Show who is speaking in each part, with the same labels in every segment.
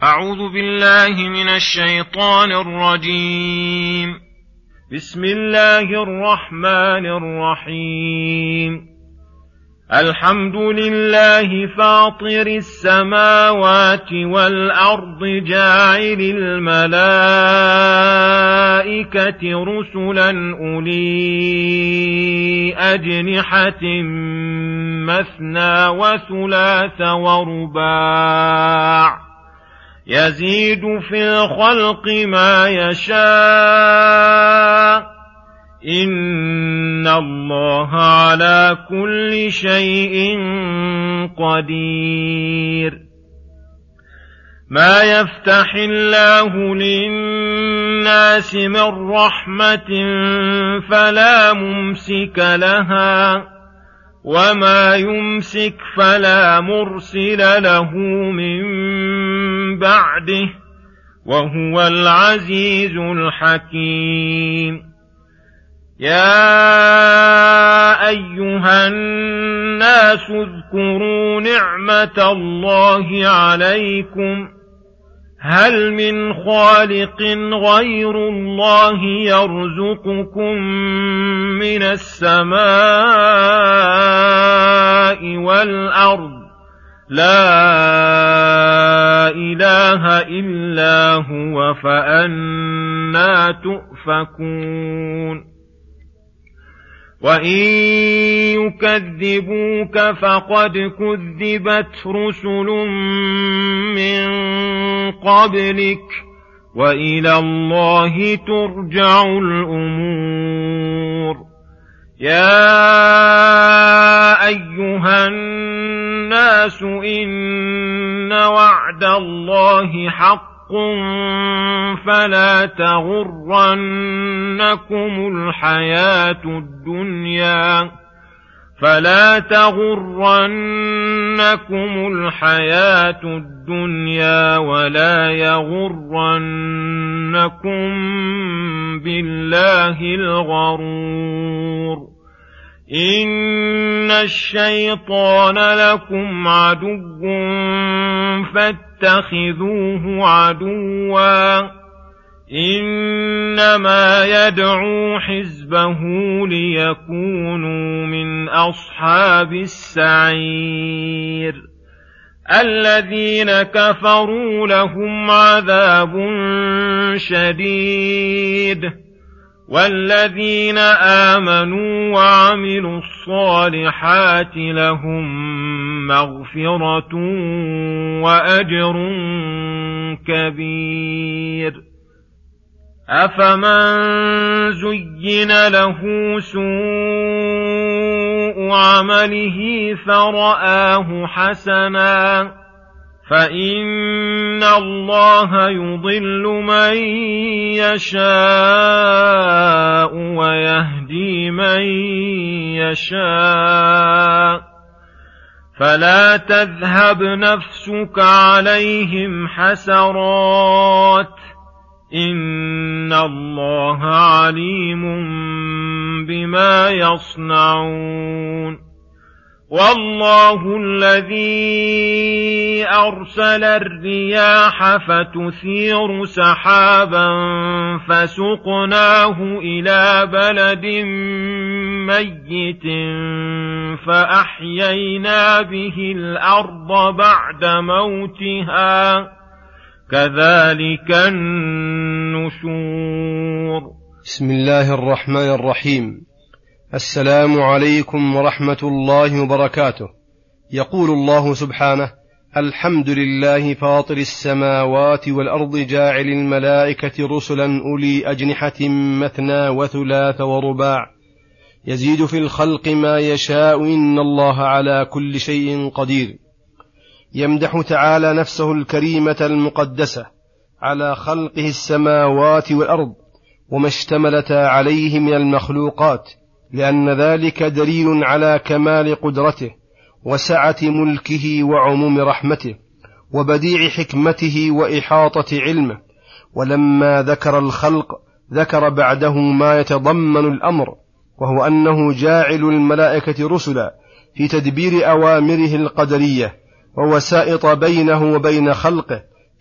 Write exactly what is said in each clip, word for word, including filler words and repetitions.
Speaker 1: أعوذ بالله من الشيطان الرجيم. بسم الله الرحمن الرحيم. الحمد لله فاطر السماوات والأرض جاعل الملائكة رسلا أولي أجنحة مثنى وثلاث ورباع يزيد في الخلق ما يشاء إن الله على كل شيء قدير. ما يفتح الله للناس من رحمة فلا ممسك لها وما يمسك فلا مرسل له من بعده وهو العزيز الحكيم. يا أيها الناس اذكروا نعمة الله عليكم هل من خالق غير الله يرزقكم من السماء والأرض لا إله إلا هو فأنى تؤفكون. وإن يكذبوك فقد كذبت رسل من قبلك وإلى الله ترجع الأمور. يا أيها الناس إن وعد الله حق فلا تغرنكم الحياة الدنيا فلا تغرنكم الحياة الدنيا ولا يغرنكم بالله الغرور. إن الشيطان لكم عدو فاتخذوه عدوا إنما يدعو حزبه ليكونوا من أصحاب السعير. الذين كفروا لهم عذاب شديد والذين آمنوا وعملوا الصالحات لهم مغفرة وأجر كبير. أفمن زين له سوء عمله فرآه حسنا فإن الله يضل من يشاء ويهدي من يشاء فلا تذهب نفسك عليهم حسرات إن الله عليم بما يصنعون. والله الذي أرسل الرياح فتثير سحابا فسقناه إلى بلد ميت فأحيينا به الأرض بعد موتها كذلك النشور.
Speaker 2: بسم الله الرحمن الرحيم. السلام عليكم ورحمة الله وبركاته. يقول الله سبحانه: الحمد لله فاطر السماوات والأرض جاعل الملائكة رسلا أولي أجنحة مثنى وثلاث ورباع يزيد في الخلق ما يشاء إن الله على كل شيء قدير. يمدح تعالى نفسه الكريمة المقدسة على خلقه السماوات والأرض وما اشتملتا عليه من المخلوقات، لأن ذلك دليل على كمال قدرته وسعة ملكه وعموم رحمته وبديع حكمته وإحاطة علمه. ولما ذكر الخلق ذكر بعده ما يتضمن الأمر، وهو أنه جاعل الملائكة رسلا في تدبير أوامره القدرية ووسائط بينه وبين خلقه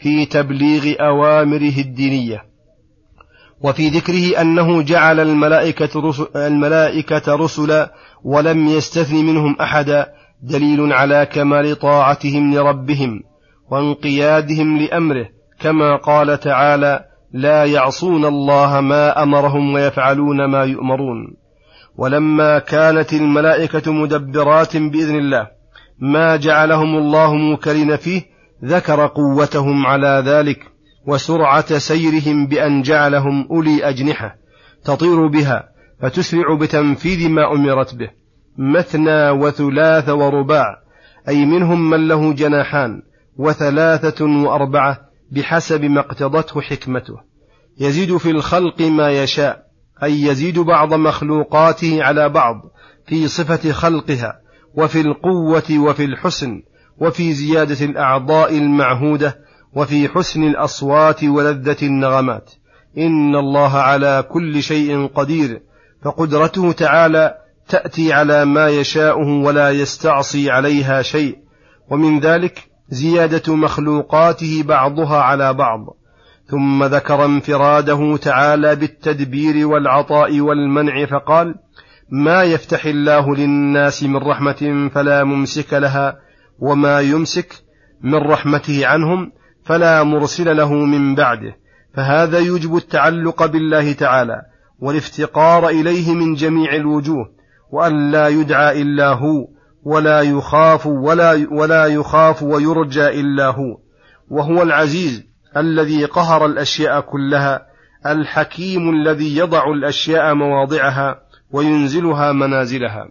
Speaker 2: في تبليغ أوامره الدينية. وفي ذكره أنه جعل الملائكة رسل, الملائكة رسلا ولم يستثن منهم أحدا دليل على كمال طاعتهم لربهم وانقيادهم لأمره، كما قال تعالى: لا يعصون الله ما أمرهم ويفعلون ما يؤمرون. ولما كانت الملائكة مدبرات بإذن الله ما جعلهم الله موكلين فيه، ذكر قوتهم على ذلك وسرعة سيرهم بأن جعلهم أولي أجنحة تطير بها فتسرع بتنفيذ ما أمرت به، مثنى وثلاث ورباع، أي منهم من له جناحان وثلاثة وأربعة بحسب ما اقتضته حكمته. يزيد في الخلق ما يشاء، أي يزيد بعض مخلوقاته على بعض في صفة خلقها وفي القوة وفي الحسن وفي زيادة الأعضاء المعهودة وفي حسن الأصوات ولذة النغمات. إن الله على كل شيء قدير، فقدرته تعالى تأتي على ما يشاءه ولا يستعصي عليها شيء. ومن ذلك زيادة مخلوقاته بعضها على بعض. ثم ذكر انفراده تعالى بالتدبير والعطاء والمنع فقال: ما يفتح الله للناس من رحمة فلا ممسك لها، وما يمسك من رحمته عنهم فلا مرسل له من بعده. فهذا يوجب التعلق بالله تعالى والافتقار إليه من جميع الوجوه، وأن لا يدعى إلا هو، ولا يخاف ولا, ولا يخاف ويرجى إلا هو. وهو العزيز الذي قهر الأشياء كلها، الحكيم الذي يضع الأشياء مواضعها وينزلها منازلها.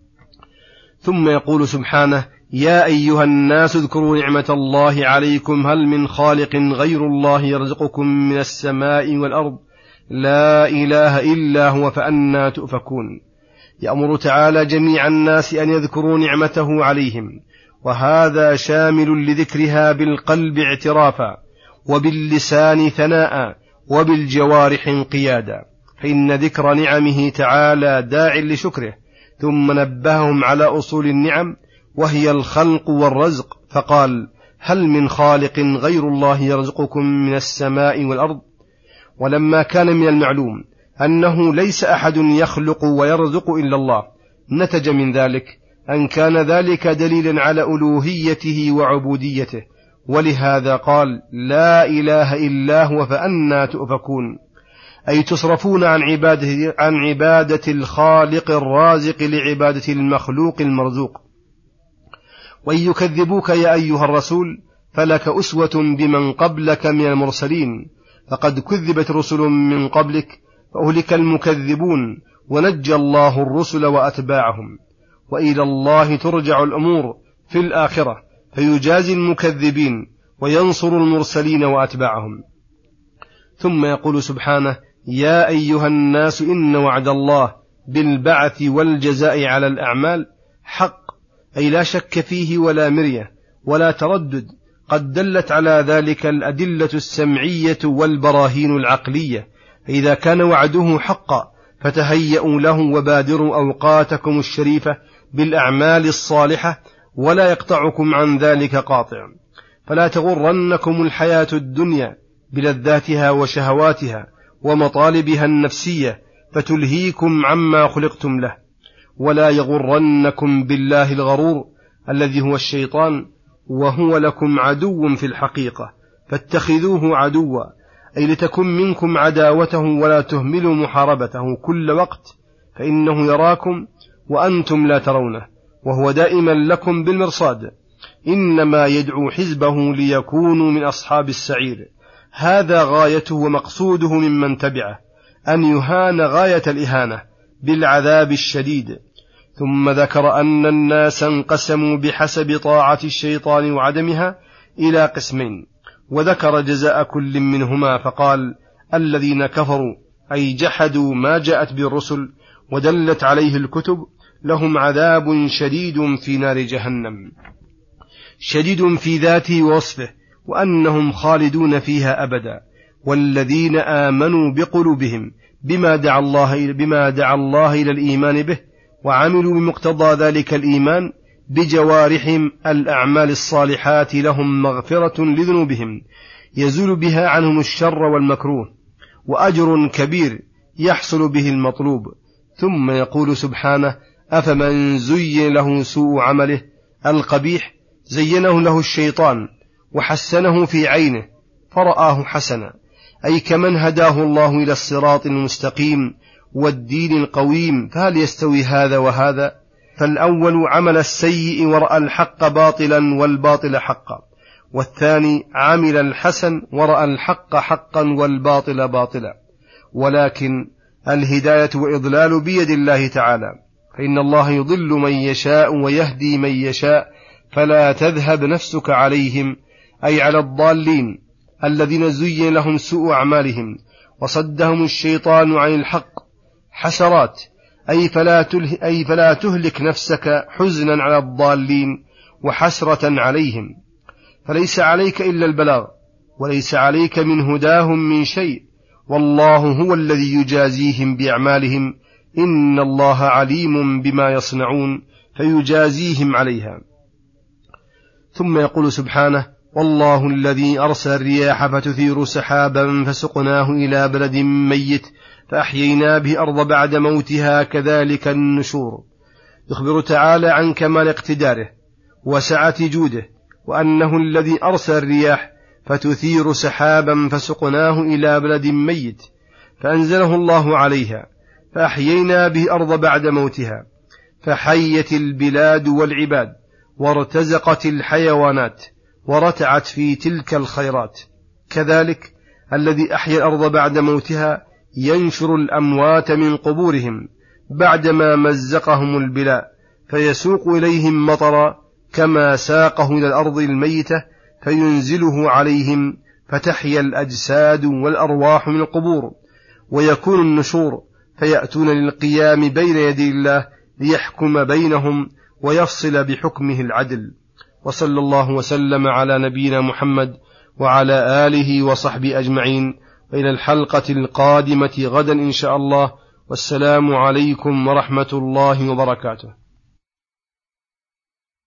Speaker 2: ثم يقول سبحانه: يا أيها الناس اذكروا نعمة الله عليكم هل من خالق غير الله يرزقكم من السماء والأرض لا إله إلا هو فأنى تؤفكون. يأمر تعالى جميع الناس أن يذكروا نعمته عليهم، وهذا شامل لذكرها بالقلب اعترافا، وباللسان ثناء، وبالجوارح انقيادا، فإن ذكر نعمه تعالى داع لشكره. ثم نبههم على أصول النعم وهي الخلق والرزق، فقال: هل من خالق غير الله يرزقكم من السماء والأرض. ولما كان من المعلوم أنه ليس أحد يخلق ويرزق إلا الله، نتج من ذلك أن كان ذلك دليلا على ألوهيته وعبوديته، ولهذا قال: لا إله إلا هو فأنى تؤفكون، أي تصرفون عن عبادة, عن عبادة الخالق الرازق لعبادة المخلوق المرزوق. وإن يكذبوك يا أيها الرسول فلك أسوة بمن قبلك من المرسلين، فقد كذبت رسل من قبلك فأهلك المكذبون ونجى الله الرسل وأتباعهم. وإلى الله ترجع الأمور في الآخرة، فيجازي المكذبين وينصر المرسلين وأتباعهم. ثم يقول سبحانه: يا أيها الناس إن وعد الله بالبعث والجزاء على الأعمال حق، أي لا شك فيه ولا مرية ولا تردد، قد دلت على ذلك الأدلة السمعية والبراهين العقلية. فإذا كان وعده حقا فتهيئوا له وبادروا أوقاتكم الشريفة بالأعمال الصالحة، ولا يقطعكم عن ذلك قاطع. فلا تغرنكم الحياة الدنيا بلذاتها وشهواتها ومطالبها النفسية فتلهيكم عما خلقتم له، ولا يغرنكم بالله الغرور الذي هو الشيطان، وهو لكم عدو في الحقيقة، فاتخذوه عدوا، أي لتكن منكم عداوته ولا تهملوا محاربته كل وقت، فإنه يراكم وأنتم لا ترونه، وهو دائما لكم بالمرصاد. إنما يدعو حزبه ليكونوا من أصحاب السعير. هذا غايته ومقصوده ممن تبعه، أن يهان غاية الإهانة بالعذاب الشديد. ثم ذكر أن الناس انقسموا بحسب طاعة الشيطان وعدمها إلى قسمين، وذكر جزاء كل منهما فقال: الذين كفروا أي جحدوا ما جاءت بالرسل ودلت عليه الكتب لهم عذاب شديد في نار جهنم، شديد في ذاته ووصفه، وأنهم خالدون فيها أبدا. والذين آمنوا بقلوبهم بما دعا الله, بما دعا الله إلى الإيمان به، وعملوا بمقتضى ذلك الإيمان بجوارحهم الأعمال الصالحات، لهم مغفرة لذنوبهم يزول بها عنهم الشر والمكروه، وأجر كبير يحصل به المطلوب. ثم يقول سبحانه: أفمن زين له سوء عمله القبيح زينه له الشيطان وحسنه في عينه فرآه حسنا، أي كمن هداه الله إلى الصراط المستقيم والدين القويم، فهل يستوي هذا وهذا؟ فالأول عمل السيء ورأى الحق باطلا والباطل حقا، والثاني عمل الحسن ورأى الحق حقا والباطل باطلا. ولكن الهداية وإضلال بيد الله تعالى، فإن الله يضل من يشاء ويهدي من يشاء، فلا تذهب نفسك عليهم، أي على الضالين الذين زين لهم سوء أعمالهم وصدهم الشيطان عن الحق حسرات، أي فلا, تله أي فلا تهلك نفسك حزنا على الضالين وحسرة عليهم، فليس عليك إلا البلاغ، وليس عليك من هداهم من شيء، والله هو الذي يجازيهم بأعمالهم، إن الله عليم بما يصنعون فيجازيهم عليها. ثم يقول سبحانه: والله الذي أرسل الرياح فتثير سحابا فسقناه إلى بلد ميت فأحيينا به الأرض بعد موتها كذلك النشور. يخبر تعالى عن كمال اقتداره وسعة جوده، وأنه الذي أرسل الرياح فتثير سحابا فسقناه إلى بلد ميت فأنزله الله عليها فأحيينا به الأرض بعد موتها، فحيت البلاد والعباد وارتزقت الحيوانات ورتعت في تلك الخيرات. كذلك الذي أحيا الأرض بعد موتها ينشر الأموات من قبورهم بعدما مزقهم البلاء فيسوق إليهم مطرا كما ساقه إلى الأرض الميتة فينزله عليهم فتحيا الأجساد والأرواح من القبور، ويكون النشور فيأتون للقيام بين يدي الله ليحكم بينهم ويفصل بحكمه العدل. وصلى الله وسلم على نبينا محمد وعلى آله وصحبه أجمعين، وإلى الحلقة القادمة غدا إن شاء الله، والسلام عليكم ورحمة الله وبركاته.